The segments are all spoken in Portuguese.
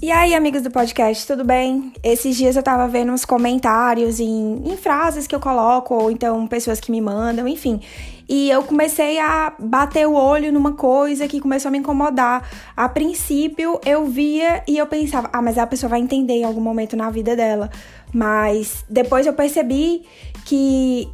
E aí, amigos do podcast, tudo bem? Esses dias eu tava vendo uns comentários em frases que eu coloco, ou então pessoas que me mandam, enfim. E eu comecei a bater o olho numa coisa que começou a me incomodar. A princípio, eu via e eu pensava, mas a pessoa vai entender em algum momento na vida dela. Mas depois eu percebi que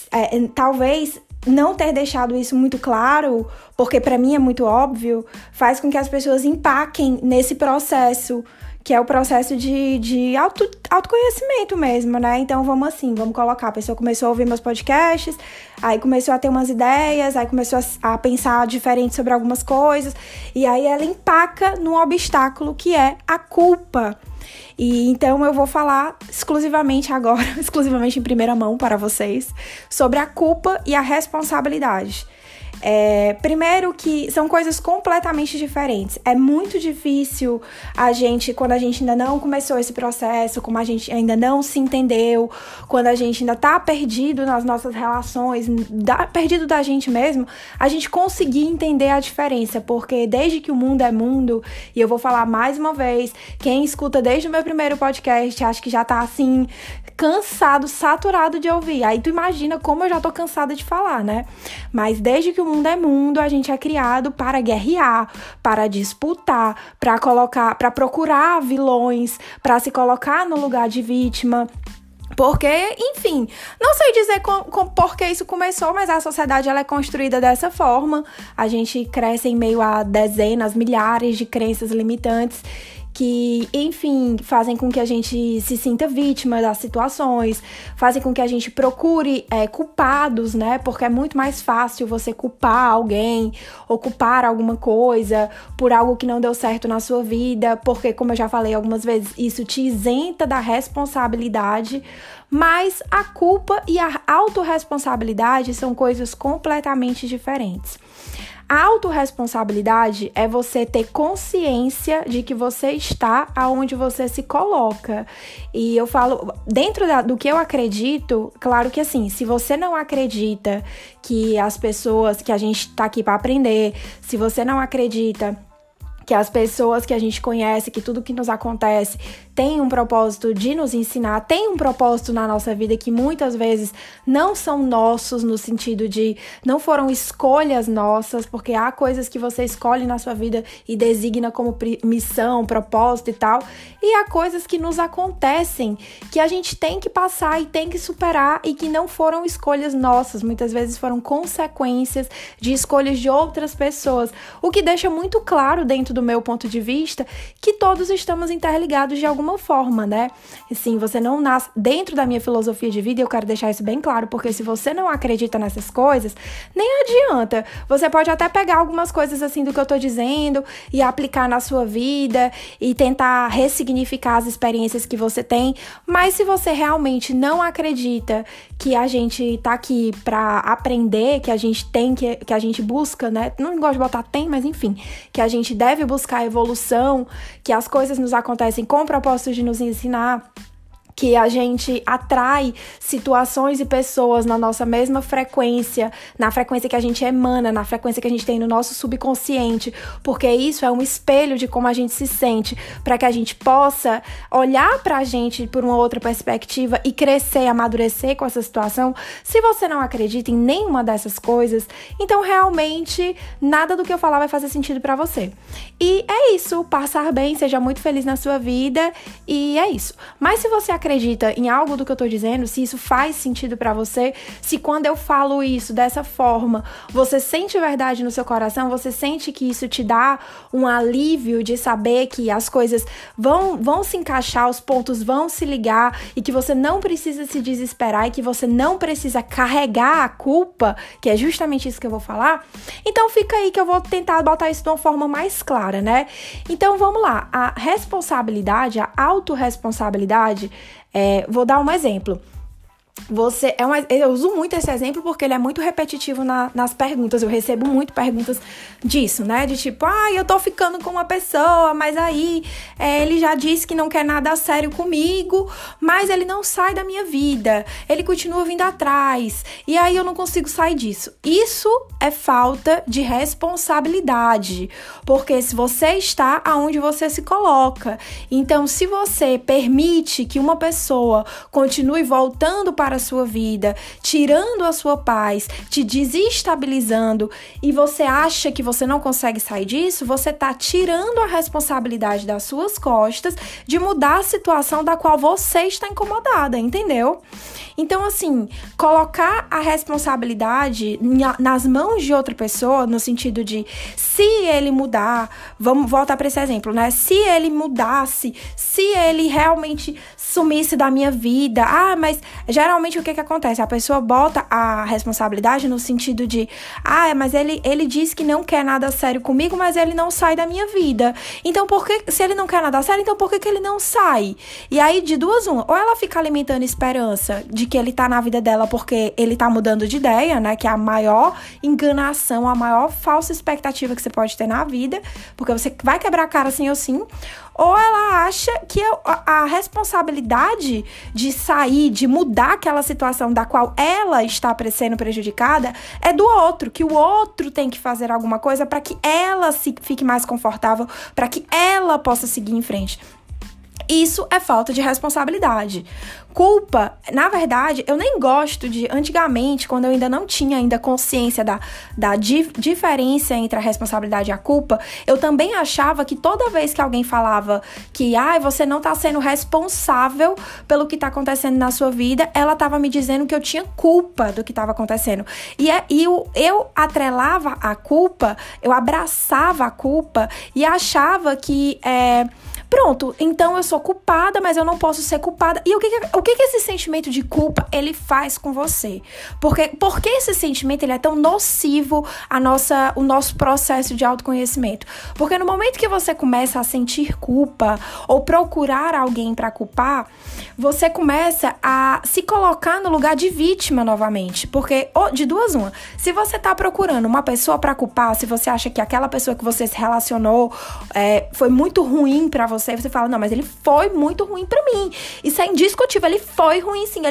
talvez não ter deixado isso muito claro, porque pra mim é muito óbvio, faz com que as pessoas empaquem nesse processo, que é o processo de autoconhecimento mesmo, né? Então vamos colocar, a pessoa começou a ouvir meus podcasts, aí começou a ter umas ideias, aí começou a pensar diferente sobre algumas coisas, e aí ela empaca num obstáculo que é a culpa. E então eu vou falar exclusivamente em primeira mão para vocês, sobre a culpa e a responsabilidade. Primeiro que são coisas completamente diferentes. É muito difícil quando a gente ainda não começou esse processo, como a gente ainda não se entendeu, quando a gente ainda tá perdido nas nossas relações, perdido da gente mesmo, a gente conseguir entender a diferença, porque desde que o mundo é mundo, e eu vou falar mais uma vez, quem escuta desde o meu primeiro podcast, acho que já tá assim, cansado, saturado de ouvir. Aí tu imagina como eu já tô cansada de falar, né? Mas desde que o mundo é mundo, a gente é criado para guerrear, para disputar, para procurar vilões, para se colocar no lugar de vítima. Porque, enfim, não sei dizer por que isso começou, mas a sociedade ela é construída dessa forma. A gente cresce em meio a dezenas, milhares de crenças limitantes que, enfim, fazem com que a gente se sinta vítima das situações, fazem com que a gente procure culpados, né? Porque é muito mais fácil você culpar alguém ou culpar alguma coisa por algo que não deu certo na sua vida, porque, como eu já falei algumas vezes, isso te isenta da responsabilidade, mas a culpa e a autorresponsabilidade são coisas completamente diferentes. A autorresponsabilidade é você ter consciência de que você está aonde você se coloca. E eu falo, dentro do que eu acredito, claro que assim, se você não acredita que as pessoas, que a gente tá aqui para aprender, se você não acredita que as pessoas que a gente conhece, que tudo que nos acontece tem um propósito de nos ensinar, tem um propósito na nossa vida que muitas vezes não são nossos, no sentido de não foram escolhas nossas, porque há coisas que você escolhe na sua vida e designa como missão, propósito e tal, e há coisas que nos acontecem, que a gente tem que passar e tem que superar e que não foram escolhas nossas, muitas vezes foram consequências de escolhas de outras pessoas, o que deixa muito claro dentro do meu ponto de vista que todos estamos interligados de alguma forma, né? Assim, você não nasce dentro da minha filosofia de vida, eu quero deixar isso bem claro, porque se você não acredita nessas coisas, nem adianta. Você pode até pegar algumas coisas assim do que eu tô dizendo e aplicar na sua vida e tentar ressignificar as experiências que você tem, mas se você realmente não acredita que a gente tá aqui pra aprender, que a gente tem, que a gente busca, né? Não gosto de botar tem, mas enfim, que a gente deve buscar evolução, que as coisas nos acontecem com o propósito de nos ensinar, que a gente atrai situações e pessoas na nossa mesma frequência, na frequência que a gente emana, na frequência que a gente tem no nosso subconsciente, porque isso é um espelho de como a gente se sente, para que a gente possa olhar pra gente por uma outra perspectiva e crescer, amadurecer com essa situação. Se você não acredita em nenhuma dessas coisas, então realmente nada do que eu falar vai fazer sentido pra você. E é isso, passar bem, seja muito feliz na sua vida, e é isso. Mas se você acredita em algo do que eu tô dizendo, se isso faz sentido pra você, se quando eu falo isso dessa forma, você sente verdade no seu coração, você sente que isso te dá um alívio de saber que as coisas vão se encaixar, os pontos vão se ligar e que você não precisa se desesperar e que você não precisa carregar a culpa, que é justamente isso que eu vou falar, então fica aí que eu vou tentar botar isso de uma forma mais clara, né? Então vamos lá, a responsabilidade, a autorresponsabilidade, vou dar um exemplo. Eu uso muito esse exemplo porque ele é muito repetitivo nas perguntas. Eu recebo muito perguntas disso, né? De tipo, eu tô ficando com uma pessoa, mas aí ele já disse que não quer nada a sério comigo, mas ele não sai da minha vida. Ele continua vindo atrás. E aí eu não consigo sair disso. Isso é falta de responsabilidade. Porque se você está aonde você se coloca. Então, se você permite que uma pessoa continue voltando para a sua vida, tirando a sua paz, te desestabilizando e você acha que você não consegue sair disso, você tá tirando a responsabilidade das suas costas de mudar a situação da qual você está incomodada, entendeu? Então, assim, colocar a responsabilidade nas mãos de outra pessoa, no sentido de, se ele mudar, vamos voltar para esse exemplo, né? Se ele mudasse, se ele realmente sumisse da minha vida, mas geralmente o que acontece? A pessoa bota a responsabilidade no sentido de, mas ele disse que não quer nada sério comigo, mas ele não sai da minha vida. Então, se ele não quer nada sério, então por que ele não sai? E aí, de duas, uma, ou ela fica alimentando esperança de que ele tá na vida dela porque ele tá mudando de ideia, né? Que é a maior enganação, a maior falsa expectativa que você pode ter na vida, porque você vai quebrar a cara sim ou sim. Ou ela acha que a responsabilidade de sair, de mudar aquela situação da qual ela está sendo prejudicada é do outro, que o outro tem que fazer alguma coisa para que ela fique mais confortável, para que ela possa seguir em frente. Isso é falta de responsabilidade. Culpa, na verdade, eu nem gosto de... Antigamente, quando eu ainda não tinha consciência da diferença entre a responsabilidade e a culpa, eu também achava que toda vez que alguém falava que você não tá sendo responsável pelo que tá acontecendo na sua vida, ela tava me dizendo que eu tinha culpa do que tava acontecendo. E eu atrelava a culpa, eu abraçava a culpa e achava que... Pronto, então eu sou culpada, mas eu não posso ser culpada. E o que esse sentimento de culpa, ele faz com você? Por que esse sentimento, ele é tão nocivo o nosso processo de autoconhecimento? Porque no momento que você começa a sentir culpa ou procurar alguém para culpar, você começa a se colocar no lugar de vítima novamente. Porque, de duas, uma, se você tá procurando uma pessoa para culpar, se você acha que aquela pessoa que você se relacionou foi muito ruim para você, aí você fala, não, mas ele foi muito ruim pra mim. Isso é indiscutível, ele foi ruim sim,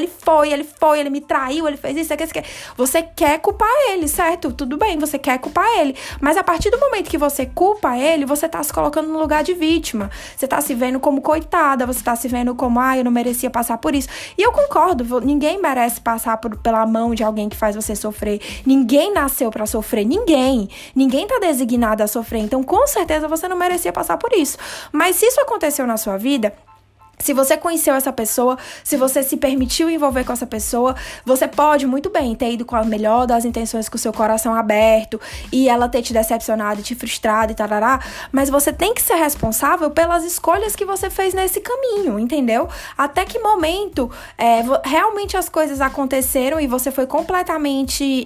ele me traiu, ele fez isso, aquilo. Você quer culpar ele, certo? Tudo bem, você quer culpar ele. Mas a partir do momento que você culpa ele, você tá se colocando no lugar de vítima. Você tá se vendo como coitada, você tá se vendo como, eu não merecia passar por isso. E eu concordo, ninguém merece passar pela mão de alguém que faz você sofrer. Ninguém nasceu pra sofrer, ninguém. Ninguém tá designado a sofrer. Então, com certeza, você não merecia passar por isso. Mas se isso aconteceu na sua vida, se você conheceu essa pessoa, se você se permitiu envolver com essa pessoa, você pode muito bem ter ido com a melhor das intenções, com o seu coração aberto, e ela ter te decepcionado, te frustrado e tarará, mas você tem que ser responsável pelas escolhas que você fez nesse caminho, entendeu? Até que momento realmente as coisas aconteceram e você foi completamente...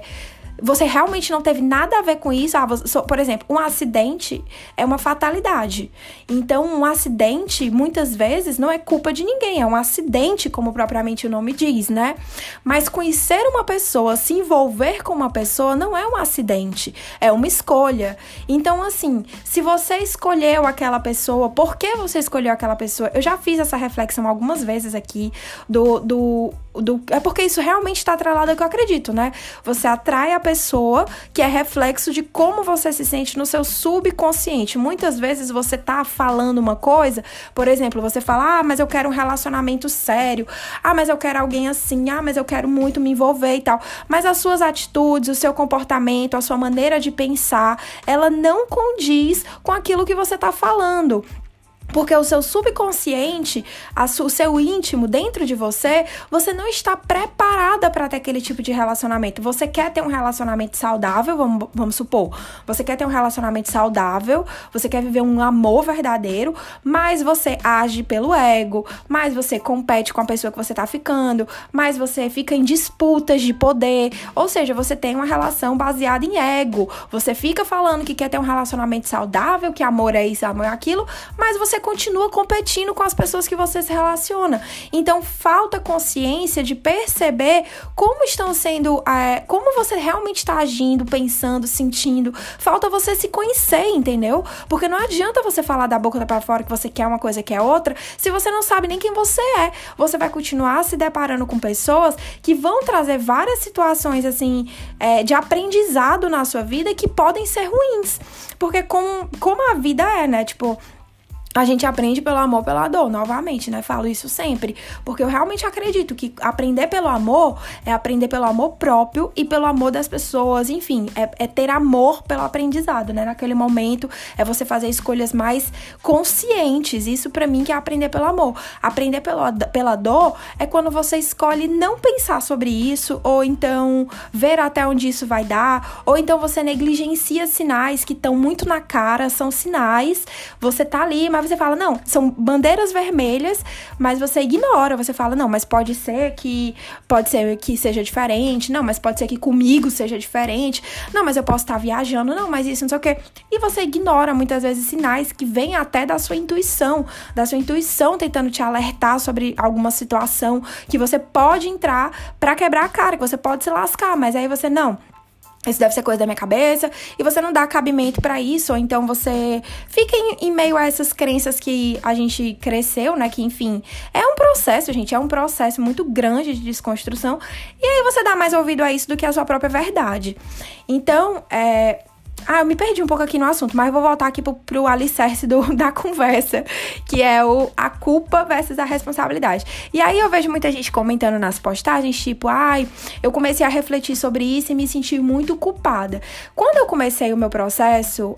Você realmente não teve nada a ver com isso. Por exemplo, um acidente é uma fatalidade. Então, um acidente, muitas vezes, não é culpa de ninguém. É um acidente, como propriamente o nome diz, né? Mas conhecer uma pessoa, se envolver com uma pessoa, não é um acidente. É uma escolha. Então, assim, se você escolheu aquela pessoa, por que você escolheu aquela pessoa? Eu já fiz essa reflexão algumas vezes aqui é porque isso realmente está atrelado ao que eu acredito, né? Você atrai a pessoa que é reflexo de como você se sente no seu subconsciente. Muitas vezes você tá falando uma coisa, por exemplo, você fala, mas eu quero um relacionamento sério, mas eu quero alguém assim, mas eu quero muito me envolver e tal. Mas as suas atitudes, o seu comportamento, a sua maneira de pensar, ela não condiz com aquilo que você tá falando. Porque o seu subconsciente, o seu íntimo dentro de você não está preparada para ter aquele tipo de relacionamento. Você quer ter um relacionamento saudável, vamos supor. Você quer ter um relacionamento saudável, você quer viver um amor verdadeiro, mas você age pelo ego, mas você compete com a pessoa que você tá ficando, mas você fica em disputas de poder. Ou seja, você tem uma relação baseada em ego. Você fica falando que quer ter um relacionamento saudável, que amor é isso, amor é aquilo, mas você você continua competindo com as pessoas que você se relaciona. Então, falta consciência de perceber como estão sendo, como você realmente está agindo, pensando, sentindo. Falta você se conhecer, entendeu? Porque não adianta você falar da boca pra fora que você quer uma coisa, quer outra, se você não sabe nem quem você é. Você vai continuar se deparando com pessoas que vão trazer várias situações, assim, de aprendizado na sua vida que podem ser ruins. Porque como a vida é, né? Tipo, a gente aprende pelo amor, pela dor, novamente, né? Falo isso sempre, porque eu realmente acredito que aprender pelo amor é aprender pelo amor próprio e pelo amor das pessoas, enfim, é ter amor pelo aprendizado, né? Naquele momento, é você fazer escolhas mais conscientes, isso pra mim que é aprender pelo amor. Aprender pela dor é quando você escolhe não pensar sobre isso, ou então ver até onde isso vai dar, ou então você negligencia sinais que estão muito na cara, são sinais, você tá ali, mas você fala, não, são bandeiras vermelhas, mas você ignora, você fala, não, mas pode ser que seja diferente, não, mas pode ser que comigo seja diferente, não, mas eu posso estar viajando, não, mas isso, não sei o quê. E você ignora, muitas vezes, sinais que vêm até da sua intuição tentando te alertar sobre alguma situação que você pode entrar pra quebrar a cara, que você pode se lascar, mas aí você, não, isso deve ser coisa da minha cabeça, e você não dá cabimento pra isso, ou então você fica em meio a essas crenças que a gente cresceu, né, que enfim, é um processo, gente, é um processo muito grande de desconstrução, e aí você dá mais ouvido a isso do que a sua própria verdade. Então, eu me perdi um pouco aqui no assunto, mas eu vou voltar aqui pro alicerce da conversa, que é a culpa versus a responsabilidade. E aí eu vejo muita gente comentando nas postagens, tipo, eu comecei a refletir sobre isso e me senti muito culpada. Quando eu comecei o meu processo,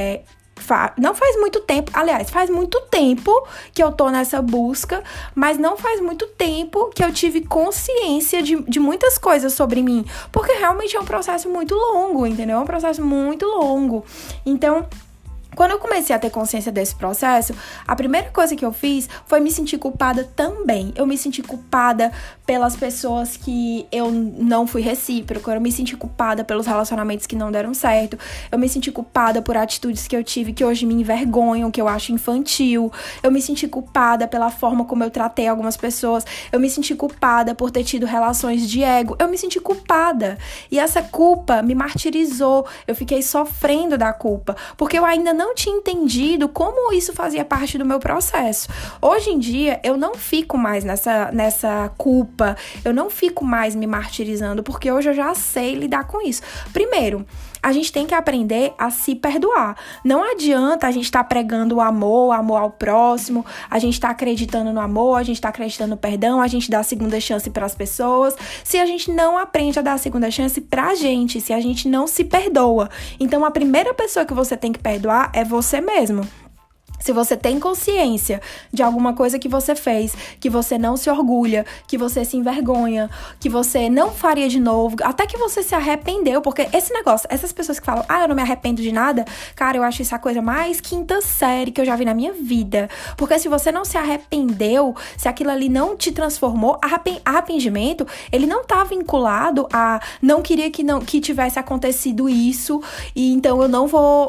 não faz muito tempo, aliás, faz muito tempo que eu tô nessa busca, mas não faz muito tempo que eu tive consciência de muitas coisas sobre mim, porque realmente é um processo muito longo, entendeu? É um processo muito longo. Então, quando eu comecei a ter consciência desse processo, a primeira coisa que eu fiz foi me sentir culpada também. Eu me senti culpada pelas pessoas que eu não fui recíproca, eu me senti culpada pelos relacionamentos que não deram certo, eu me senti culpada por atitudes que eu tive que hoje me envergonham, que eu acho infantil, eu me senti culpada pela forma como eu tratei algumas pessoas, eu me senti culpada por ter tido relações de ego, eu me senti culpada. E essa culpa me martirizou, eu fiquei sofrendo da culpa, porque eu ainda não tinha entendido como isso fazia parte do meu processo. Hoje em dia, eu não fico mais nessa culpa, eu não fico mais me martirizando, porque hoje eu já sei lidar com isso. Primeiro, a gente tem que aprender a se perdoar. Não adianta a gente estar pregando o amor ao próximo, a gente tá acreditando no amor, a gente tá acreditando no perdão, a gente dá a segunda chance pras pessoas, se a gente não aprende a dar a segunda chance pra gente, se a gente não se perdoa. Então, a primeira pessoa que você tem que perdoar é você mesmo. Se você tem consciência de alguma coisa que você fez, que você não se orgulha, que você se envergonha, que você não faria de novo, até que você se arrependeu, porque esse negócio, essas pessoas que falam, eu não me arrependo de nada, cara, eu acho isso a coisa mais quinta série que eu já vi na minha vida. Porque se você não se arrependeu, se aquilo ali não te transformou, arrependimento, ele não tá vinculado a não queria que tivesse acontecido isso, e então eu não vou,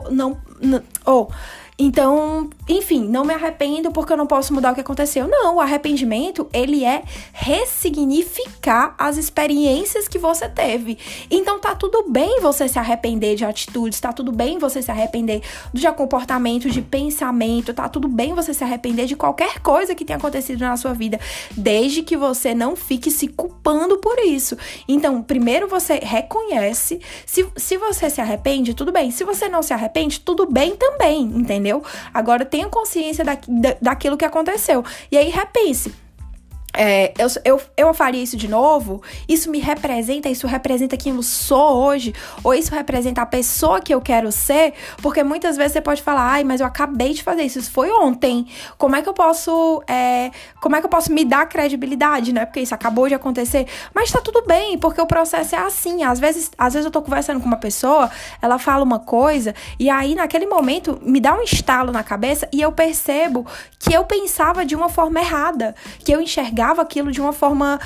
então, enfim, não me arrependo porque eu não posso mudar o que aconteceu. Não, o arrependimento, ele é ressignificar as experiências que você teve. Então, tá tudo bem você se arrepender de atitudes, tá tudo bem você se arrepender de comportamento, de pensamento, tá tudo bem você se arrepender de qualquer coisa que tenha acontecido na sua vida, desde que você não fique se culpando por isso. Então, primeiro você reconhece, se você se arrepende, tudo bem. Se você não se arrepende, tudo bem também, entendeu? Agora tenha consciência daquilo que aconteceu. E aí repense. Eu faria isso de novo? Isso me representa? Isso representa quem eu sou hoje? Ou isso representa a pessoa que eu quero ser? Porque muitas vezes você pode falar, mas eu acabei de fazer isso foi ontem. Como é que eu posso me dar credibilidade, né? Porque isso acabou de acontecer. Mas tá tudo bem, porque o processo é assim. Às vezes eu tô conversando com uma pessoa, ela fala uma coisa, e aí naquele momento me dá um estalo na cabeça e eu percebo que eu pensava de uma forma errada, que eu enxergava enxergava aquilo de uma forma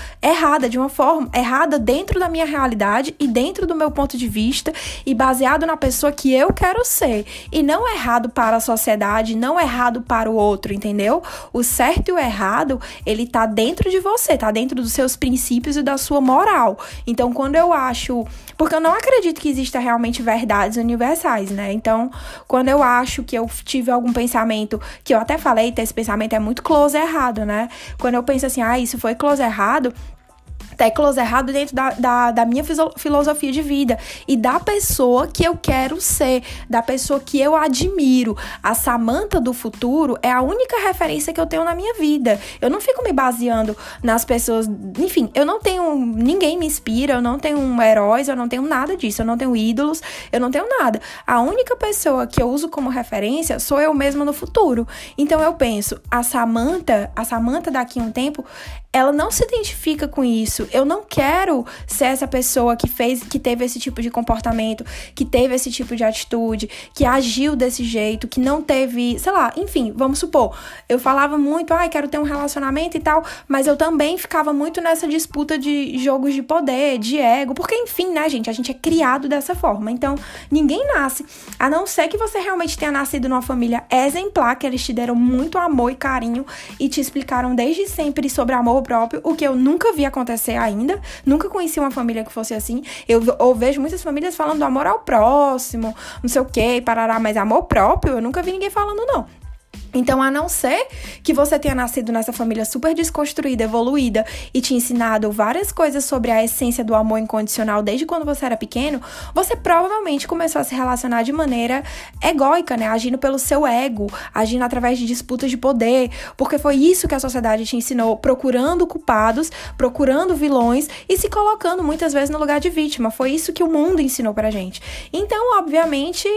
errada dentro da minha realidade e dentro do meu ponto de vista e baseado na pessoa que eu quero ser. E não errado para a sociedade, não errado para o outro, entendeu? O certo e o errado, ele tá dentro de você, tá dentro dos seus princípios e da sua moral. Então, quando eu acho... Porque eu não acredito que exista realmente verdades universais, né? Então, quando eu acho que eu tive algum pensamento, que eu até falei, esse pensamento é muito close errado, né? Quando eu penso assim, isso foi close errado, até close errado dentro da minha filosofia de vida e da pessoa que eu quero ser, da pessoa que eu admiro. A Samantha do futuro é a única referência que eu tenho na minha vida. Eu não fico me baseando nas pessoas, enfim, eu não tenho, ninguém me inspira, eu não tenho heróis, eu não tenho nada disso, eu não tenho ídolos, eu não tenho nada. A única pessoa que eu uso como referência sou eu mesma no futuro. Então eu penso, a Samantha daqui a um tempo, ela não se identifica com isso. Eu não quero ser essa pessoa que teve esse tipo de comportamento, que teve esse tipo de atitude, que agiu desse jeito, que não teve, sei lá, enfim, vamos supor, eu falava muito, quero ter um relacionamento e tal, mas eu também ficava muito nessa disputa de jogos de poder, de ego, porque enfim, né, gente, a gente é criado dessa forma, então ninguém nasce, a não ser que você realmente tenha nascido numa família exemplar, que eles te deram muito amor e carinho e te explicaram desde sempre sobre amor próprio, o que eu nunca vi acontecer ainda, nunca conheci uma família que fosse assim. Eu vejo muitas famílias falando do amor ao próximo, não sei o que, parará, mas amor próprio, eu nunca vi ninguém falando, não. Então, a não ser que você tenha nascido nessa família super desconstruída, evoluída e te ensinado várias coisas sobre a essência do amor incondicional desde quando você era pequeno, você provavelmente começou a se relacionar de maneira egóica, né? Agindo pelo seu ego, agindo através de disputas de poder, porque foi isso que a sociedade te ensinou, procurando culpados, procurando vilões e se colocando muitas vezes no lugar de vítima. Foi isso que o mundo ensinou pra gente. Então, obviamente,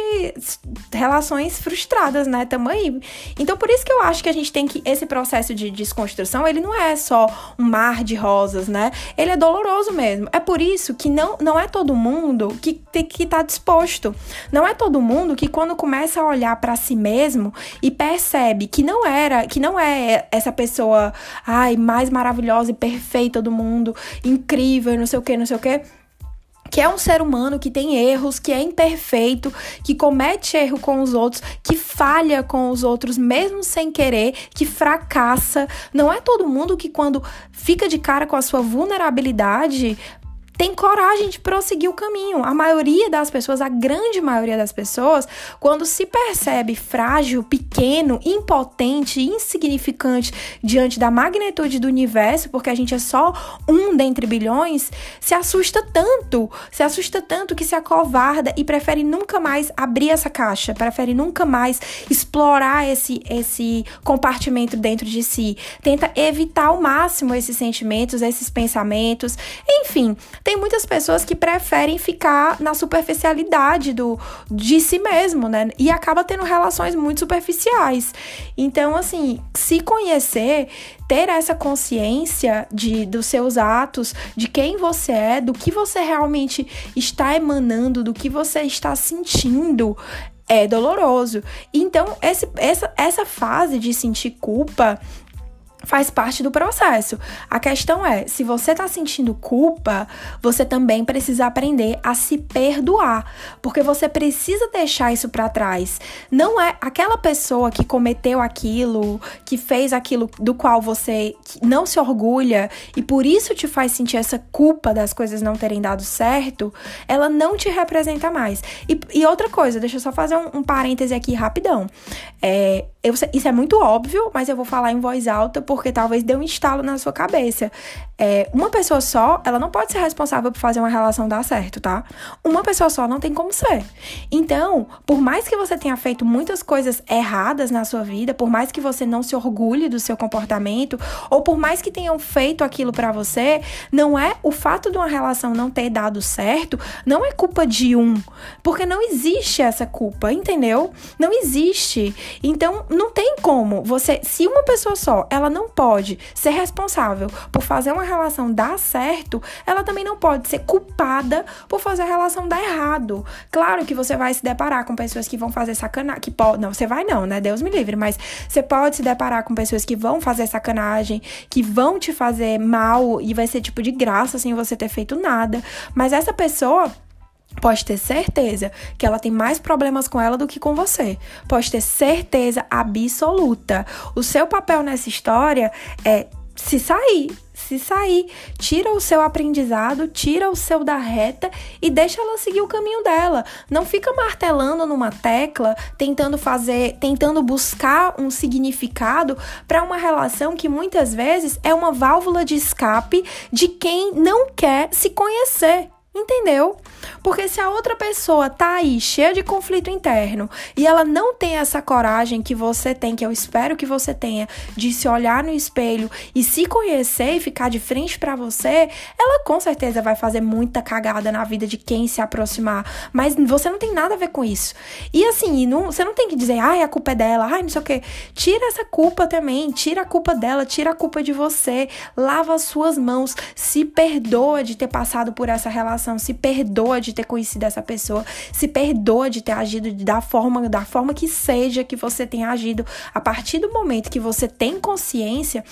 relações frustradas, né? Tamo aí. Então, por isso que eu acho que a gente tem que... Esse processo de desconstrução, ele não é só um mar de rosas, né? Ele é doloroso mesmo. É por isso que não é todo mundo que tá disposto. Não é todo mundo que quando começa a olhar pra si mesmo e percebe que não é essa pessoa, mais maravilhosa e perfeita do mundo, incrível, não sei o quê, que é um ser humano que tem erros, que é imperfeito, que comete erro com os outros, que falha com os outros mesmo sem querer, que fracassa. Não é todo mundo que quando fica de cara com a sua vulnerabilidade tem coragem de prosseguir o caminho. A maioria das pessoas, a grande maioria das pessoas, quando se percebe frágil, pequeno, impotente, insignificante diante da magnitude do universo, porque a gente é só um dentre bilhões, se assusta tanto que se acovarda e prefere nunca mais abrir essa caixa, prefere nunca mais explorar esse compartimento dentro de si, tenta evitar ao máximo esses sentimentos, esses pensamentos, enfim, tem muitas pessoas que preferem ficar na superficialidade de si mesmo, né? E acaba tendo relações muito superficiais. Então, assim, se conhecer, ter essa consciência dos seus atos, de quem você é, do que você realmente está emanando, do que você está sentindo, é doloroso. Então, essa fase de sentir culpa faz parte do processo. A questão é, se você tá sentindo culpa, você também precisa aprender a se perdoar, porque você precisa deixar isso pra trás. Não é aquela pessoa que cometeu aquilo, que fez aquilo do qual você não se orgulha e por isso te faz sentir essa culpa das coisas não terem dado certo, ela não te representa mais. E outra coisa, deixa eu só fazer um parêntese aqui rapidão. Isso é muito óbvio, mas eu vou falar em voz alta porque talvez dê um estalo na sua cabeça. Uma pessoa só, ela não pode ser responsável por fazer uma relação dar certo, tá? Uma pessoa só não tem como ser. Então, por mais que você tenha feito muitas coisas erradas na sua vida, por mais que você não se orgulhe do seu comportamento, ou por mais que tenham feito aquilo pra você, não é o fato de uma relação não ter dado certo, não é culpa de um. Porque não existe essa culpa, entendeu? Não existe. Então, não tem como se uma pessoa só, ela não não pode ser responsável por fazer uma relação dar certo, ela também não pode ser culpada por fazer a relação dar errado. Claro que você vai se deparar com pessoas que vão fazer sacanagem, não, você vai não, né? Deus me livre, mas você pode se deparar com pessoas que vão fazer sacanagem, que vão te fazer mal e vai ser tipo de graça sem você ter feito nada. Mas essa pessoa pode ter certeza que ela tem mais problemas com ela do que com você. Pode ter certeza absoluta. O seu papel nessa história é se sair, tira o seu aprendizado, tira o seu da reta e deixa ela seguir o caminho dela. Não fica martelando numa tecla, tentando buscar um significado para uma relação que muitas vezes é uma válvula de escape de quem não quer se conhecer. Entendeu? Porque se a outra pessoa tá aí cheia de conflito interno e ela não tem essa coragem que você tem, que eu espero que você tenha, de se olhar no espelho e se conhecer e ficar de frente pra você, ela com certeza vai fazer muita cagada na vida de quem se aproximar. Mas você não tem nada a ver com isso. E assim, você não tem que dizer, a culpa é dela, não sei o quê. Tira essa culpa também, tira a culpa dela, tira a culpa de você, lava as suas mãos, se perdoa de ter passado por essa relação, se perdoa de ter conhecido essa pessoa, se perdoa de ter agido da forma que seja que você tenha agido. A partir do momento que você tem consciência,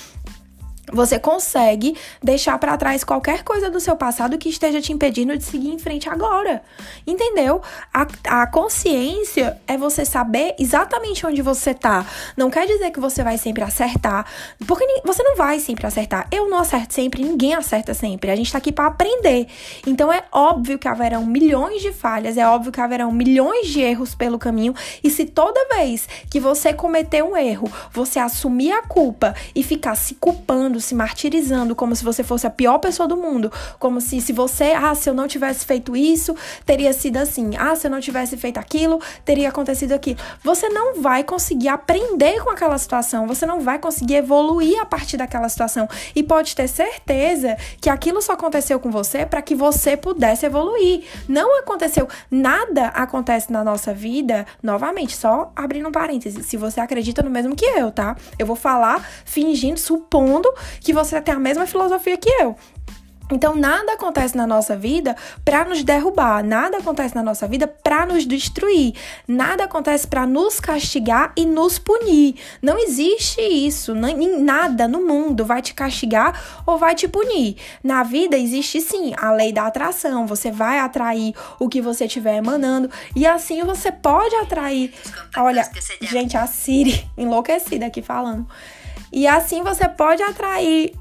você consegue deixar pra trás qualquer coisa do seu passado que esteja te impedindo de seguir em frente agora. Entendeu? A consciência é você saber exatamente onde você tá. Não quer dizer que você vai sempre acertar, porque você não vai sempre acertar. Eu não acerto sempre, ninguém acerta sempre. A gente tá aqui pra aprender. Então é óbvio que haverão milhões de falhas, é óbvio que haverão milhões de erros pelo caminho. E se toda vez que você cometer um erro, você assumir a culpa e ficar se culpando, se martirizando como se você fosse a pior pessoa do mundo, como se você, se eu não tivesse feito isso, teria sido assim, se eu não tivesse feito aquilo, teria acontecido aquilo. Você não vai conseguir aprender com aquela situação, você não vai conseguir evoluir a partir daquela situação, e pode ter certeza que aquilo só aconteceu com você para que você pudesse evoluir. Não aconteceu, nada acontece na nossa vida, novamente, só abrindo um parênteses, se você acredita no mesmo que eu, tá? Eu vou falar fingindo, supondo que você tem a mesma filosofia que eu. Então, nada acontece na nossa vida para nos derrubar, nada acontece na nossa vida para nos destruir, nada acontece para nos castigar e nos punir. Não existe isso, nada no mundo vai te castigar ou vai te punir. Na vida existe sim a lei da atração, você vai atrair o que você estiver emanando e assim você pode atrair. Olha, gente, a Siri enlouquecida aqui falando. E assim você pode atrair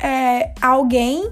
alguém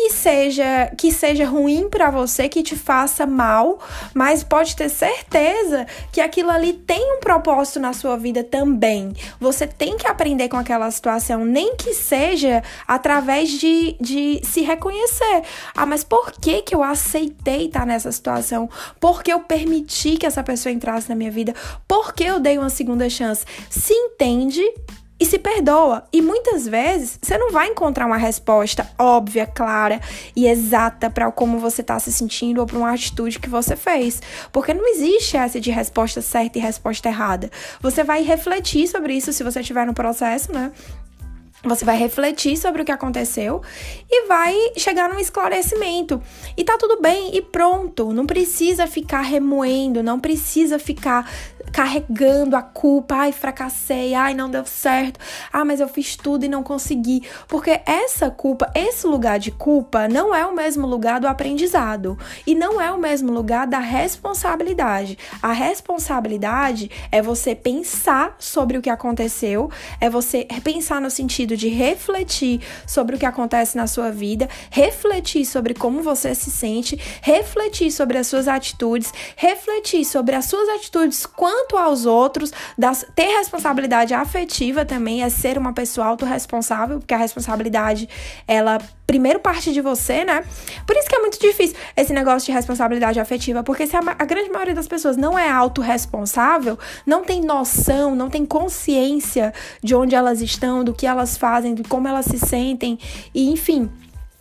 que seja ruim pra você, que te faça mal, mas pode ter certeza que aquilo ali tem um propósito na sua vida também. Você tem que aprender com aquela situação, nem que seja através de se reconhecer. Mas por que eu aceitei estar nessa situação? Por que eu permiti que essa pessoa entrasse na minha vida? Por que eu dei uma segunda chance? Se entende e se perdoa. E muitas vezes você não vai encontrar uma resposta óbvia, clara e exata para como você está se sentindo ou para uma atitude que você fez. Porque não existe essa de resposta certa e resposta errada. Você vai refletir sobre isso se você estiver no processo, né? Você vai refletir sobre o que aconteceu e vai chegar num esclarecimento. E tá tudo bem e pronto. Não precisa ficar remoendo, não precisa ficar carregando a culpa. Fracassei, não deu certo. Mas eu fiz tudo e não consegui. Porque essa culpa, esse lugar de culpa não é o mesmo lugar do aprendizado. E não é o mesmo lugar da responsabilidade. A responsabilidade é você pensar sobre o que aconteceu, é você pensar no sentido de refletir sobre o que acontece na sua vida, refletir sobre como você se sente, refletir sobre as suas atitudes, refletir sobre as suas atitudes quanto aos outros, ter responsabilidade afetiva também, é ser uma pessoa autorresponsável, porque a responsabilidade, ela primeiro parte de você, né? Por isso que é muito difícil esse negócio de responsabilidade afetiva, porque se a grande maioria das pessoas não é autorresponsável, não tem noção, não tem consciência de onde elas estão, do que elas fazem, de como elas se sentem, e enfim,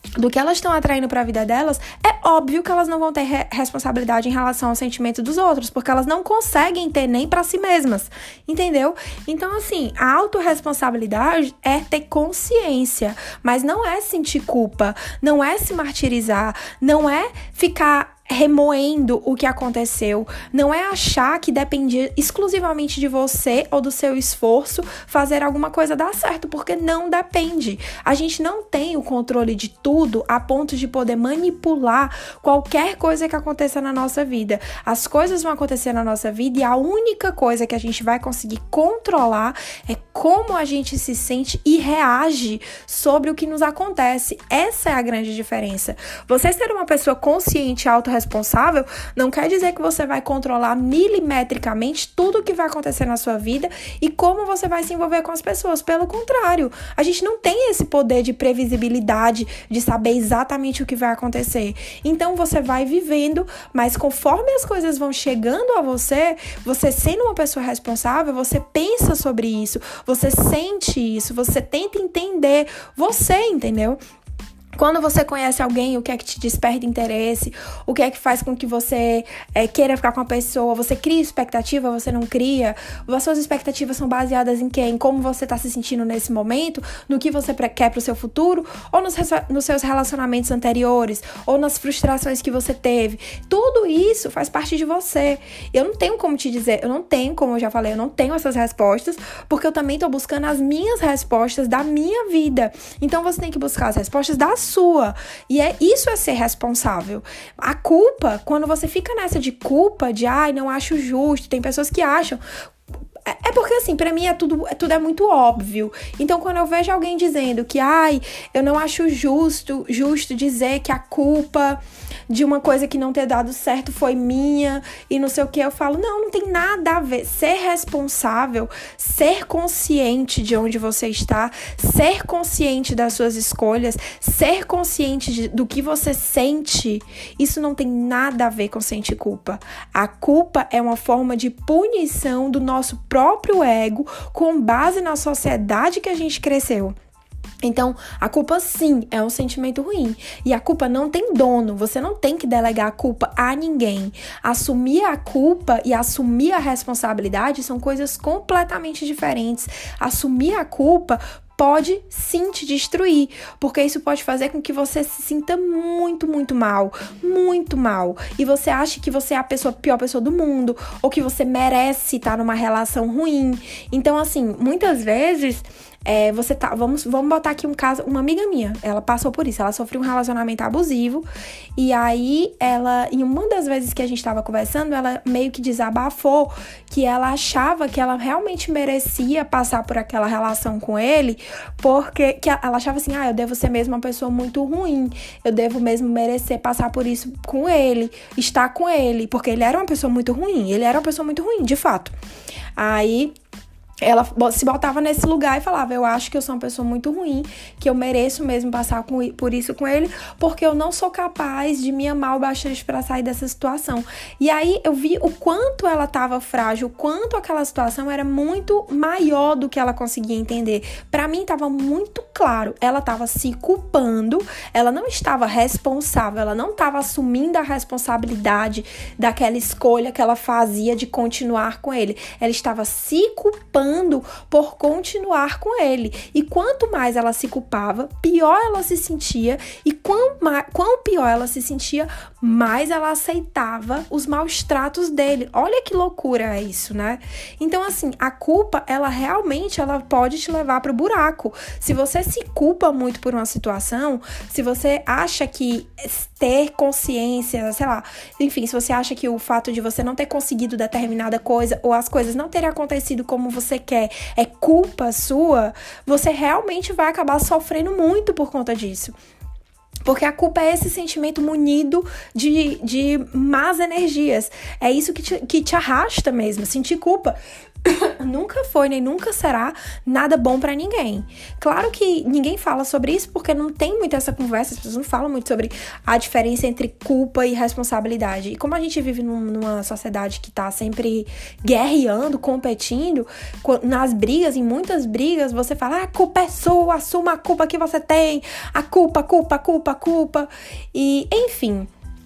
do que elas estão atraindo para a vida delas, é óbvio que elas não vão ter responsabilidade em relação ao sentimento dos outros, porque elas não conseguem ter nem para si mesmas, entendeu? Então, assim, a autorresponsabilidade é ter consciência, mas não é sentir culpa, não é se martirizar, não é ficar remoendo o que aconteceu, não é achar que depende exclusivamente de você ou do seu esforço fazer alguma coisa dar certo, porque não depende. A gente não tem o controle de tudo a ponto de poder manipular qualquer coisa que aconteça na nossa vida. As coisas vão acontecer na nossa vida e a única coisa que a gente vai conseguir controlar é como a gente se sente e reage sobre o que nos acontece. Essa é a grande diferença. Você ser uma pessoa consciente e autorresponsável não quer dizer que você vai controlar milimetricamente tudo o que vai acontecer na sua vida e como você vai se envolver com as pessoas. Pelo contrário, a gente não tem esse poder de previsibilidade, de saber exatamente o que vai acontecer. Então você vai vivendo, mas conforme as coisas vão chegando a você, você sendo uma pessoa responsável, você pensa sobre isso, você sente isso, você tenta entender, você entendeu? Quando você conhece alguém, o que é que te desperta interesse, o que é que faz com que você queira ficar com a pessoa, você cria expectativa, você não cria, as suas expectativas são baseadas em quê? Em como você está se sentindo nesse momento, no que você quer para o seu futuro, ou nos seus relacionamentos anteriores, ou nas frustrações que você teve. Tudo isso faz parte de você. Eu não tenho como te dizer, como eu já falei, eu não tenho essas respostas, porque eu também estou buscando as minhas respostas da minha vida. Então você tem que buscar as respostas da sua. E isso é ser responsável. A culpa, quando você fica nessa de culpa, de não acho justo, tem pessoas que acham. É porque, assim, pra mim tudo é muito óbvio. Então, quando eu vejo alguém dizendo que, eu não acho justo dizer que a culpa de uma coisa que não ter dado certo foi minha e não sei o que, eu falo, não tem nada a ver. Ser responsável, ser consciente de onde você está, ser consciente das suas escolhas, ser consciente do que você sente, isso não tem nada a ver com sentir culpa. A culpa é uma forma de punição do nosso próprio ego com base na sociedade que a gente cresceu. Então, a culpa sim é um sentimento ruim. E a culpa não tem dono. Você não tem que delegar a culpa a ninguém. Assumir a culpa e assumir a responsabilidade são coisas completamente diferentes. Assumir a culpa pode sim te destruir, porque isso pode fazer com que você se sinta muito, muito mal, e você acha que você é a pior pessoa do mundo, ou que você merece estar numa relação ruim. Então, assim, muitas vezes vamos botar aqui um caso, uma amiga minha, ela passou por isso, ela sofreu um relacionamento abusivo, e aí em uma das vezes que a gente tava conversando, ela meio que desabafou que ela achava que ela realmente merecia passar por aquela relação com ele, porque ela achava assim, eu devo ser mesmo uma pessoa muito ruim, eu devo mesmo merecer passar por isso com ele, estar com ele, porque ele era uma pessoa muito ruim, de fato. Aí ela se botava nesse lugar e falava, eu acho que eu sou uma pessoa muito ruim, que eu mereço mesmo passar por isso com ele, porque eu não sou capaz de me amar o bastante para sair dessa situação. E aí eu vi o quanto ela estava frágil, o quanto aquela situação era muito maior do que ela conseguia entender. Para mim estava muito claro, ela estava se culpando, ela não estava responsável, ela não estava assumindo a responsabilidade daquela escolha que ela fazia de continuar com ele. Ela estava se culpando por continuar com ele. E quanto mais ela se culpava, pior ela se sentia. E quão pior ela se sentia, mais ela aceitava os maus tratos dele. Olha que loucura é isso, né? Então, assim, a culpa, ela pode te levar para o buraco. Se você se culpa muito por uma situação, se você acha que ter consciência, sei lá, enfim, se você acha que o fato de você não ter conseguido determinada coisa ou as coisas não terem acontecido como você quer é culpa sua, você realmente vai acabar sofrendo muito por conta disso. Porque a culpa é esse sentimento munido de más energias. É isso que te arrasta mesmo. Sentir culpa nunca foi nem nunca será nada bom pra ninguém. Claro que ninguém fala sobre isso porque não tem muito essa conversa, as pessoas não falam muito sobre a diferença entre culpa e responsabilidade. E como a gente vive numa sociedade que tá sempre guerreando, competindo, nas brigas, em muitas brigas, você fala, a culpa é sua, assuma a culpa que você tem, a culpa. E, enfim...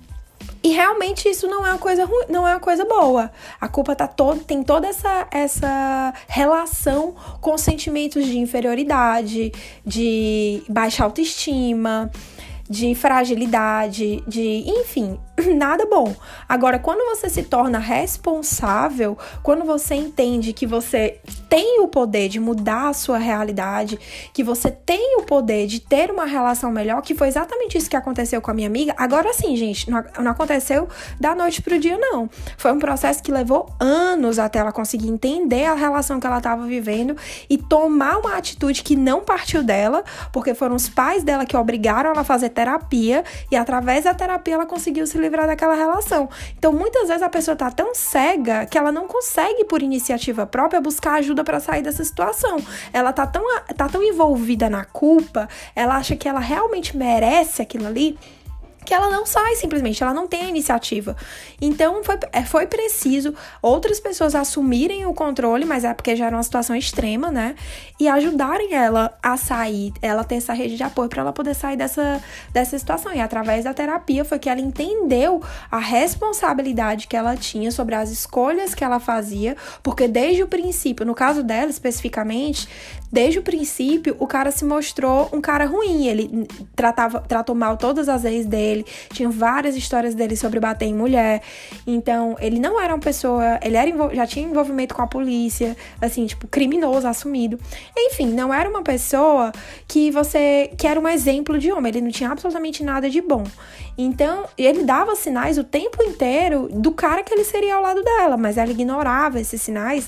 E realmente isso não é uma coisa ruim, não é uma coisa boa. A culpa tem toda essa relação com sentimentos de inferioridade, de baixa autoestima, de fragilidade, enfim, nada bom. Agora, quando você se torna responsável, quando você entende que você tem o poder de mudar a sua realidade, que você tem o poder de ter uma relação melhor, que foi exatamente isso que aconteceu com a minha amiga. Agora sim, gente, não aconteceu da noite pro dia, não. Foi um processo que levou anos até ela conseguir entender a relação que ela estava vivendo e tomar uma atitude que não partiu dela, porque foram os pais dela que obrigaram ela a fazer terapia, e através da terapia ela conseguiu se livrar daquela relação. Então, muitas vezes a pessoa tá tão cega que ela não consegue, por iniciativa própria, buscar ajuda para sair dessa situação. Ela tá tão envolvida na culpa, ela acha que ela realmente merece aquilo ali, que ela não sai simplesmente, ela não tem a iniciativa. Então, foi preciso outras pessoas assumirem o controle, mas é porque já era uma situação extrema, né? E ajudarem ela a sair, ela ter essa rede de apoio para ela poder sair dessa situação. E através da terapia foi que ela entendeu a responsabilidade que ela tinha sobre as escolhas que ela fazia, porque desde o princípio, no caso dela especificamente, desde o princípio, o cara se mostrou um cara ruim. Ele tratou mal todas as ex dele, tinha várias histórias dele sobre bater em mulher. Então, ele não era uma pessoa... Ele já tinha envolvimento com a polícia, assim, tipo, criminoso, assumido. Enfim, não era uma pessoa que era um exemplo de homem. Ele não tinha absolutamente nada de bom. Então, ele dava sinais o tempo inteiro do cara que ele seria ao lado dela, mas ela ignorava esses sinais.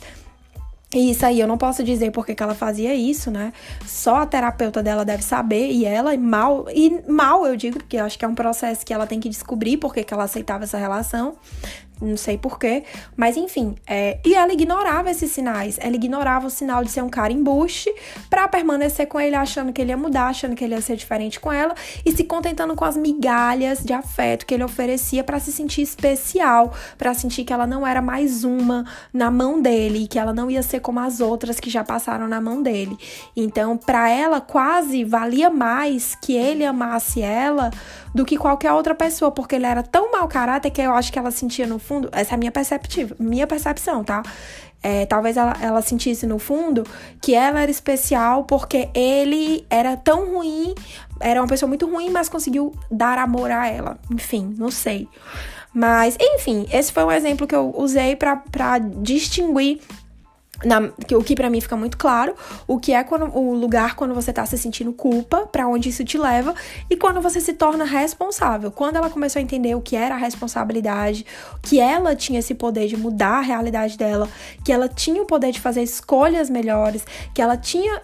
E isso aí eu não posso dizer porque que ela fazia isso, né? Só a terapeuta dela deve saber, e ela mal eu digo, porque eu acho que é um processo que ela tem que descobrir porque que ela aceitava essa relação. Não sei porquê, mas enfim, e ela ignorava esses sinais, ela ignorava o sinal de ser um cara embuste pra permanecer com ele, achando que ele ia mudar, achando que ele ia ser diferente com ela, e se contentando com as migalhas de afeto que ele oferecia pra se sentir especial, pra sentir que ela não era mais uma na mão dele, e que ela não ia ser como as outras que já passaram na mão dele. Então, pra ela, quase valia mais que ele amasse ela do que qualquer outra pessoa, porque ele era tão mau caráter que eu acho que ela sentia no fundo, essa é a minha percepção, tá? Talvez ela sentisse no fundo que ela era especial porque ele era tão ruim, era uma pessoa muito ruim, mas conseguiu dar amor a ela. Enfim, não sei. Mas, enfim, esse foi um exemplo que eu usei pra distinguir o que pra mim fica muito claro, o que é o lugar quando você tá se sentindo culpa, pra onde isso te leva, e quando você se torna responsável. Quando ela começou a entender o que era a responsabilidade, que ela tinha esse poder de mudar a realidade dela, que ela tinha o poder de fazer escolhas melhores, que ela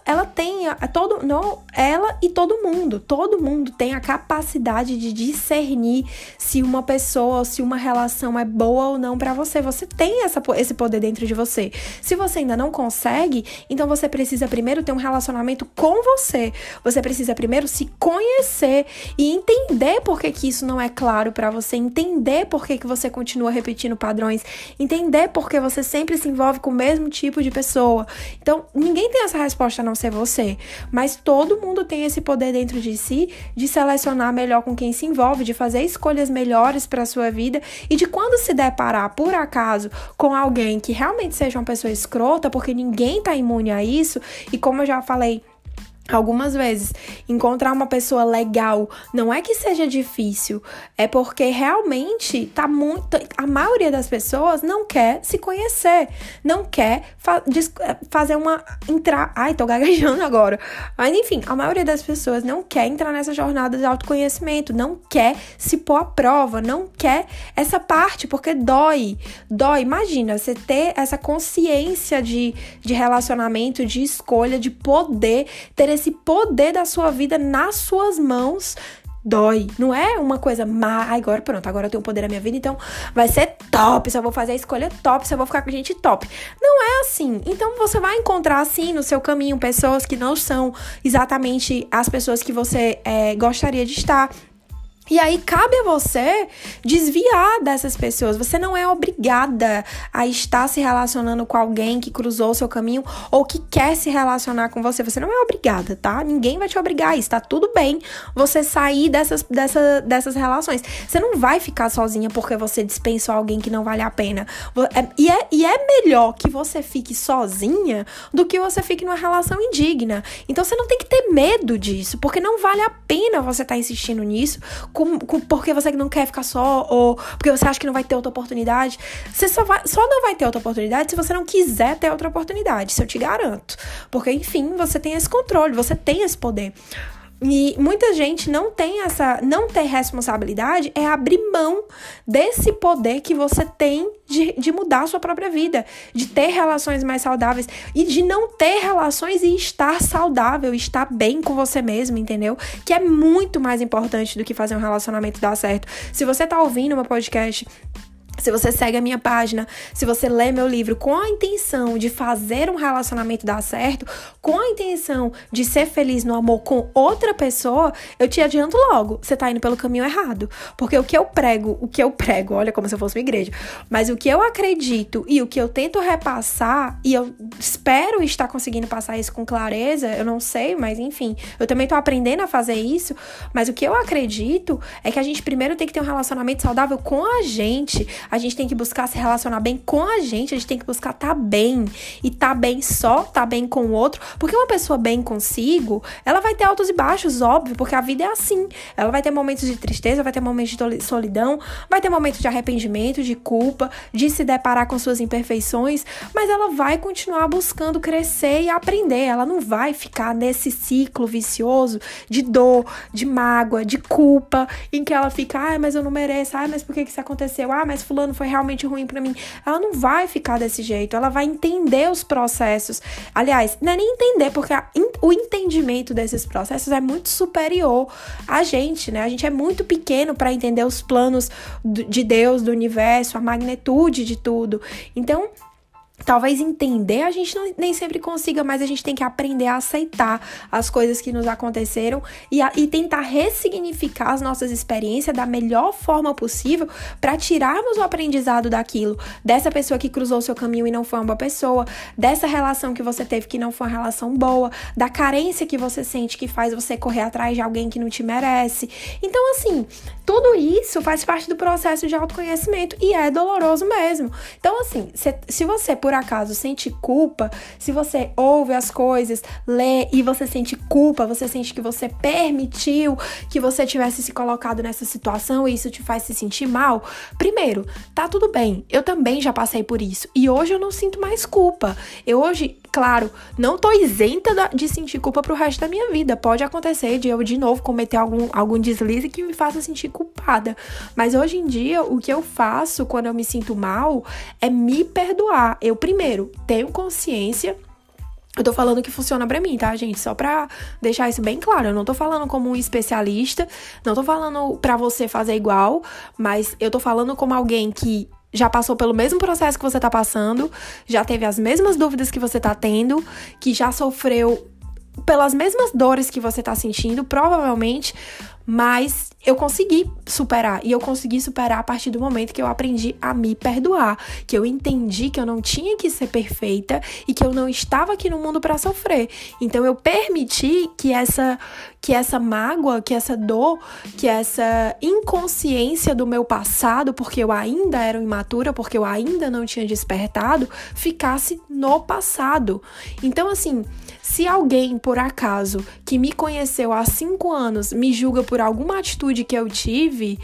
e todo mundo tem a capacidade de discernir se uma pessoa ou se uma relação é boa ou não pra você. Você tem esse poder dentro de você. Se você ainda não consegue, então você precisa primeiro ter um relacionamento com você. Você precisa primeiro se conhecer e entender por que isso não é claro pra você, entender por que você continua repetindo padrões, entender por que você sempre se envolve com o mesmo tipo de pessoa. Então, ninguém tem essa resposta a não ser você, mas todo mundo tem esse poder dentro de si de selecionar melhor com quem se envolve, de fazer escolhas melhores pra sua vida, e de quando se deparar, por acaso, com alguém que realmente seja uma pessoa escrota, porque ninguém tá imune a isso, e como eu já falei algumas vezes, encontrar uma pessoa legal não é que seja difícil, é porque realmente a maioria das pessoas não quer se conhecer, não quer fazer tô gaguejando agora, mas enfim, a maioria das pessoas não quer entrar nessa jornada de autoconhecimento, não quer se pôr à prova, não quer essa parte, porque dói, imagina, você ter essa consciência de relacionamento, de escolha, de poder, ter esse poder da sua vida nas suas mãos, dói. Não é uma coisa agora pronto, agora eu tenho poder na minha vida, então vai ser top, só vou fazer a escolha top, só vou ficar com gente top. Não é assim. Então você vai encontrar, assim, no seu caminho, pessoas que não são exatamente as pessoas que você gostaria de estar. E aí cabe a você desviar dessas pessoas. Você não é obrigada a estar se relacionando com alguém que cruzou o seu caminho ou que quer se relacionar com você. Você não é obrigada, tá? Ninguém vai te obrigar a isso. Tá tudo bem você sair dessas relações. Você não vai ficar sozinha porque você dispensou alguém que não vale a pena. E é melhor que você fique sozinha do que você fique numa relação indigna. Então você não tem que ter medo disso, porque não vale a pena você estar insistindo nisso porque você não quer ficar só, ou porque você acha que não vai ter outra oportunidade. Você só não vai ter outra oportunidade se você não quiser ter outra oportunidade, isso eu te garanto. Porque, enfim, você tem esse controle, você tem esse poder. E muita gente não ter responsabilidade é abrir mão desse poder que você tem de mudar a sua própria vida, de ter relações mais saudáveis e de não ter relações e estar saudável, estar bem com você mesmo, entendeu? Que é muito mais importante do que fazer um relacionamento dar certo. Se você tá ouvindo meu podcast, se você segue a minha página, se você lê meu livro com a intenção de fazer um relacionamento dar certo, com a intenção de ser feliz no amor com outra pessoa, eu te adianto logo, você tá indo pelo caminho errado. Porque o que eu prego, olha como se eu fosse uma igreja, mas o que eu acredito e o que eu tento repassar, e eu espero estar conseguindo passar isso com clareza, eu não sei, mas enfim, eu também tô aprendendo a fazer isso, mas o que eu acredito é que a gente primeiro tem que ter um relacionamento saudável com a gente tem que buscar se relacionar bem com a gente tem que buscar estar bem, e estar bem só, estar bem com o outro, porque uma pessoa bem consigo, ela vai ter altos e baixos, óbvio, porque a vida é assim, ela vai ter momentos de tristeza, vai ter momentos de solidão, vai ter momentos de arrependimento, de culpa, de se deparar com suas imperfeições, mas ela vai continuar buscando crescer e aprender, ela não vai ficar nesse ciclo vicioso de dor, de mágoa, de culpa, em que ela fica, mas eu não mereço, mas por que isso aconteceu, mas fulano foi realmente ruim pra mim. Ela não vai ficar desse jeito, ela vai entender os processos. Aliás, não é nem entender, porque o entendimento desses processos é muito superior a gente, né? A gente é muito pequeno pra entender os planos de Deus, do universo, a magnitude de tudo. Então, talvez entender a gente nem sempre consiga, mas a gente tem que aprender a aceitar as coisas que nos aconteceram e tentar ressignificar as nossas experiências da melhor forma possível para tirarmos o aprendizado daquilo, dessa pessoa que cruzou o seu caminho e não foi uma boa pessoa, dessa relação que você teve que não foi uma relação boa, da carência que você sente que faz você correr atrás de alguém que não te merece. Então, assim, tudo isso faz parte do processo de autoconhecimento e é doloroso mesmo. Então, assim, se você por acaso sente culpa, se você ouve as coisas, lê e você sente culpa, você sente que você permitiu que você tivesse se colocado nessa situação e isso te faz se sentir mal, primeiro, tá tudo bem, eu também já passei por isso e hoje eu não sinto mais culpa. Eu hoje, claro, não tô isenta de sentir culpa pro resto da minha vida. Pode acontecer de eu de novo cometer algum deslize que me faça sentir culpada. Mas hoje em dia, o que eu faço quando eu me sinto mal é me perdoar. Eu, primeiro, tenho consciência. Eu tô falando que funciona pra mim, tá, gente? Só pra deixar isso bem claro. Eu não tô falando como um especialista, não tô falando pra você fazer igual, mas eu tô falando como alguém que já passou pelo mesmo processo que você tá passando, já teve as mesmas dúvidas que você tá tendo, que já sofreu pelas mesmas dores que você tá sentindo, provavelmente, mas eu consegui superar. E eu consegui superar a partir do momento que eu aprendi a me perdoar, que eu entendi que eu não tinha que ser perfeita e que eu não estava aqui no mundo pra sofrer. Então eu permiti que essa mágoa, que essa dor, que essa inconsciência do meu passado, porque eu ainda era imatura, porque eu ainda não tinha despertado, ficasse no passado. Então, assim, se alguém, por acaso, que me conheceu há 5 anos, me julga por alguma atitude que eu tive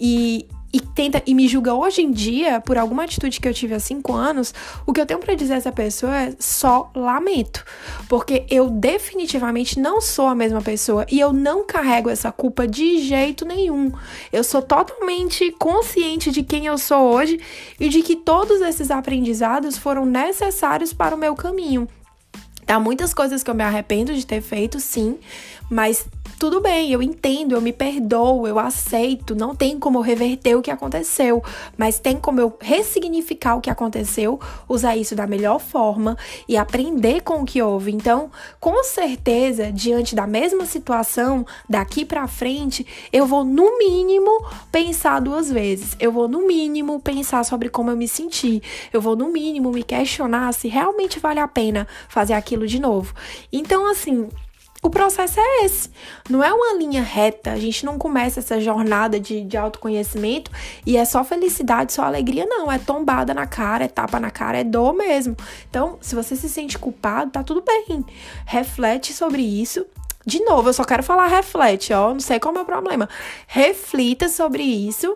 e me julga hoje em dia por alguma atitude que eu tive há 5 anos, o que eu tenho pra dizer a essa pessoa é só lamento. Porque eu definitivamente não sou a mesma pessoa e eu não carrego essa culpa de jeito nenhum. Eu sou totalmente consciente de quem eu sou hoje e de que todos esses aprendizados foram necessários para o meu caminho. Há muitas coisas que eu me arrependo de ter feito, sim, mas tudo bem, eu entendo, eu me perdoo, eu aceito, não tem como eu reverter o que aconteceu, mas tem como eu ressignificar o que aconteceu, usar isso da melhor forma e aprender com o que houve. Então, com certeza, diante da mesma situação, daqui pra frente, eu vou, no mínimo, pensar 2 vezes. Eu vou, no mínimo, pensar sobre como eu me senti. Eu vou, no mínimo, me questionar se realmente vale a pena fazer aquilo de novo. Então, assim, o processo é esse, não é uma linha reta, a gente não começa essa jornada de autoconhecimento e é só felicidade, só alegria, não, é tombada na cara, é tapa na cara, é dor mesmo. Então, se você se sente culpado, tá tudo bem, reflete sobre isso. De novo, eu só quero falar reflete, não sei qual é o meu problema, reflita sobre isso,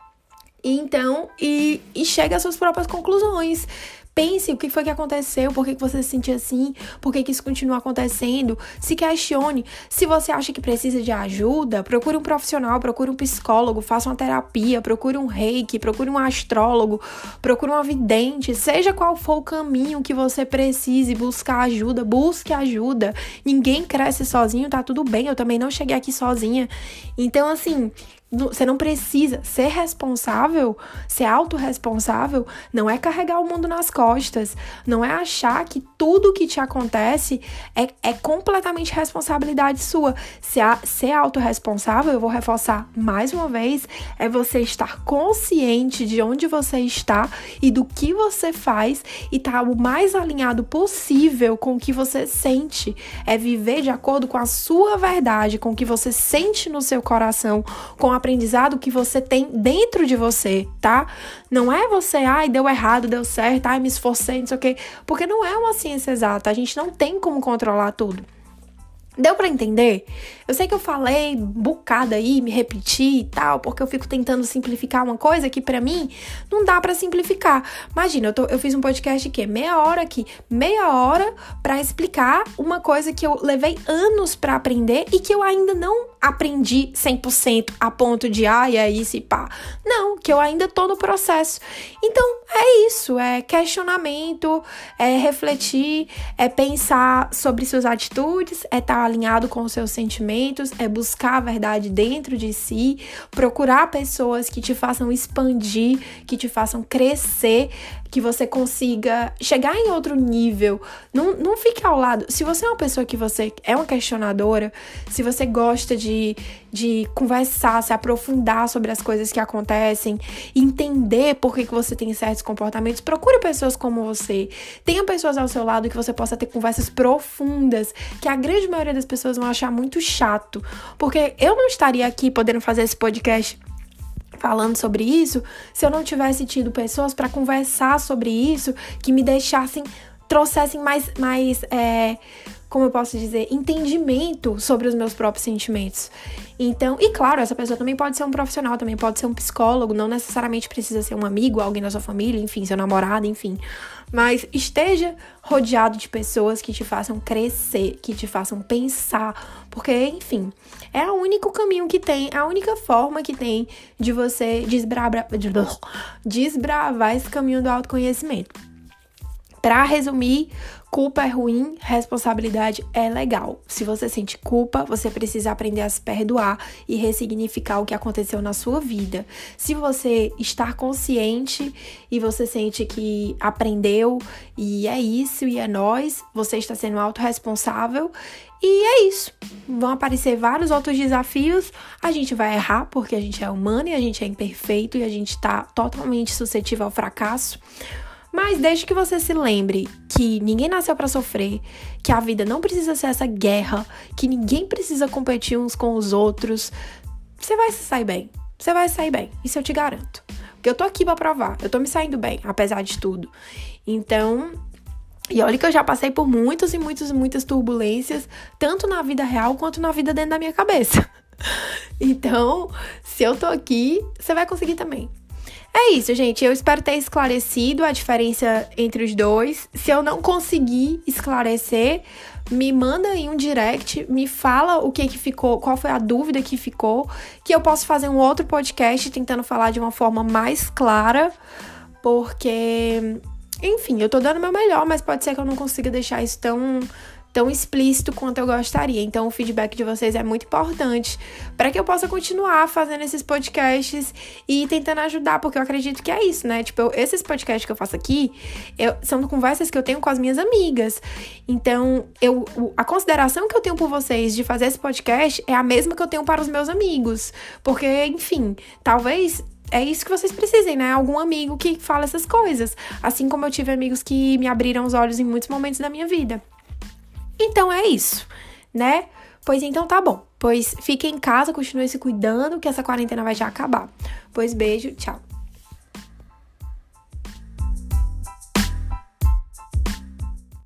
então, e chega às suas próprias conclusões. Pense o que foi que aconteceu, por que você se sentiu assim, por que isso continua acontecendo. Se questione. Se você acha que precisa de ajuda, procure um profissional, procure um psicólogo, faça uma terapia, procure um reiki, procure um astrólogo, procure um vidente. Seja qual for o caminho que você precise buscar ajuda, busque ajuda. Ninguém cresce sozinho, tá tudo bem. Eu também não cheguei aqui sozinha. Então, assim, você não precisa ser responsável, ser autorresponsável, não é carregar o mundo nas costas, não é achar que tudo que te acontece é completamente responsabilidade sua. Ser autorresponsável, eu vou reforçar mais uma vez, é você estar consciente de onde você está e do que você faz e estar o mais alinhado possível com o que você sente. É viver de acordo com a sua verdade, com o que você sente no seu coração, com a aprendizado que você tem dentro de você, tá? Não é você, deu errado, deu certo, me esforcei, não sei o quê, porque não é uma ciência exata, a gente não tem como controlar tudo. Deu pra entender? Eu sei que eu falei bocado aí, me repeti e tal, porque eu fico tentando simplificar uma coisa que pra mim não dá pra simplificar. Imagina, eu fiz um podcast aqui, meia hora pra explicar uma coisa que eu levei anos pra aprender e que eu ainda não aprendi 100% a ponto de, é isso e pá. Não, que eu ainda tô no processo. Então, é isso, é questionamento, é refletir, é pensar sobre suas atitudes, é estar alinhado com os seus sentimentos, é buscar a verdade dentro de si, procurar pessoas que te façam expandir, que te façam crescer, que você consiga chegar em outro nível. Não fique ao lado. Se você é uma pessoa que você é uma questionadora, se você gosta de conversar, se aprofundar sobre as coisas que acontecem, entender por que você tem certos comportamentos, procure pessoas como você. Tenha pessoas ao seu lado que você possa ter conversas profundas, que a grande maioria das pessoas vão achar muito chato. Porque eu não estaria aqui podendo fazer esse podcast falando sobre isso, se eu não tivesse tido pessoas para conversar sobre isso, que me trouxessem mais como eu posso dizer, entendimento sobre os meus próprios sentimentos. Então, e claro, essa pessoa também pode ser um profissional, também pode ser um psicólogo, não necessariamente precisa ser um amigo, alguém da sua família, enfim, seu namorado, enfim. Mas esteja rodeado de pessoas que te façam crescer, que te façam pensar, porque, enfim, é o único caminho que tem, a única forma que tem de você desbravar esse caminho do autoconhecimento. Pra resumir, culpa é ruim, responsabilidade é legal. Se você sente culpa, você precisa aprender a se perdoar e ressignificar o que aconteceu na sua vida. Se você está consciente e você sente que aprendeu e é isso e é nóis, você está sendo autorresponsável e é isso. Vão aparecer vários outros desafios, a gente vai errar porque a gente é humano e a gente é imperfeito e a gente está totalmente suscetível ao fracasso. Mas desde que você se lembre que ninguém nasceu pra sofrer, que a vida não precisa ser essa guerra, que ninguém precisa competir uns com os outros, você vai se sair bem. Você vai sair bem, isso eu te garanto. Porque eu tô aqui pra provar, eu tô me saindo bem, apesar de tudo. Então, e olha que eu já passei por muitas e muitas turbulências, tanto na vida real quanto na vida dentro da minha cabeça. Então, se eu tô aqui, você vai conseguir também. É isso, gente. Eu espero ter esclarecido a diferença entre os dois. Se eu não conseguir esclarecer, me manda aí um direct, me fala o que ficou, qual foi a dúvida que ficou, que eu posso fazer um outro podcast tentando falar de uma forma mais clara, porque, enfim, eu tô dando o meu melhor, mas pode ser que eu não consiga deixar isso tão explícito quanto eu gostaria. Então, o feedback de vocês é muito importante para que eu possa continuar fazendo esses podcasts e tentando ajudar, porque eu acredito que é isso, né? Tipo, esses podcasts que eu faço aqui são conversas que eu tenho com as minhas amigas. Então, a consideração que eu tenho por vocês de fazer esse podcast é a mesma que eu tenho para os meus amigos. Porque, enfim, talvez é isso que vocês precisem, né? Algum amigo que fala essas coisas. Assim como eu tive amigos que me abriram os olhos em muitos momentos da minha vida. Então é isso, né? Pois então tá bom. Pois fique em casa, continue se cuidando, que essa quarentena vai já acabar. Pois beijo, tchau.